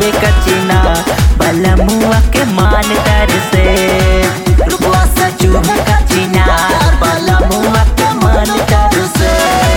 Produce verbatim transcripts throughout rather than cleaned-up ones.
चुबे कचना बलमुआ के मान तर से रुपवा से चुबे कचना बलमुआ के मान तर से।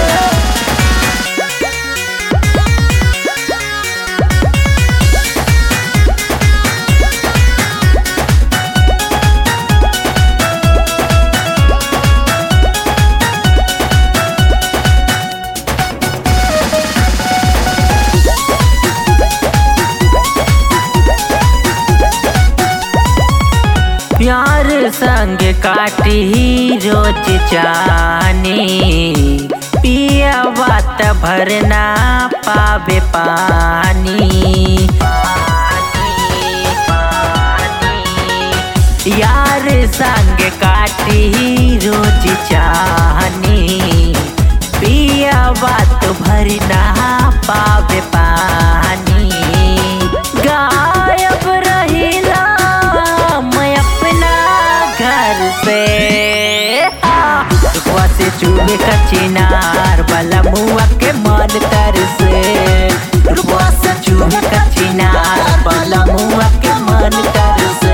प्यार संग काटी रोज जानी पिया बात भरना पावे पानी। यार संग काटी रोज जानी पिया बात भरना पावे पानी। गायब रहिला मैं अपना घर से रुपवा से चुबे कचनार बलमुआ के मन तर से रुपवा से चुबे कचनार बलमुआ के मन तर से।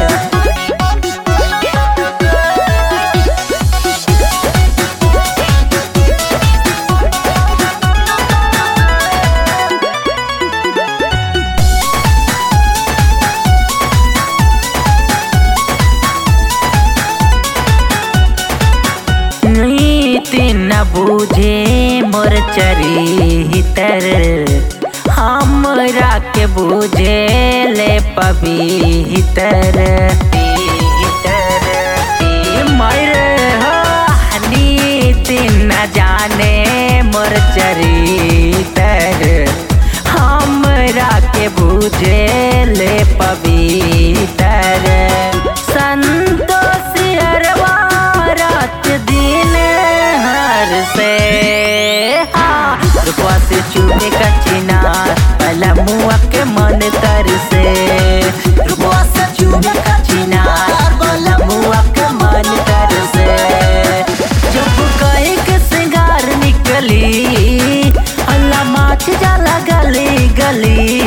न बूझे मोर चरितर हमरा के बूझे ले पवित्र। मर नीत न जाने मोर चरितर हमरा के बूझे ले पवित्र। संतोष अरवा रात दिन से रुपवा से चुबे कचनार बलमुआ के मन तर से रुपवा से चुबे कचनार बलमुआ के मन तर से। जब कहे के सिंगार निकली अल्लाह माच जाला गली गली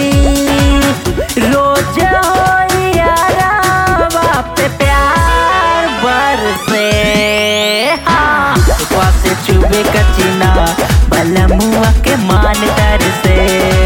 रोज हो यारा बाप प्यार बरसे। रुपवा से चुबे कचना बलमुआ के मान तर से।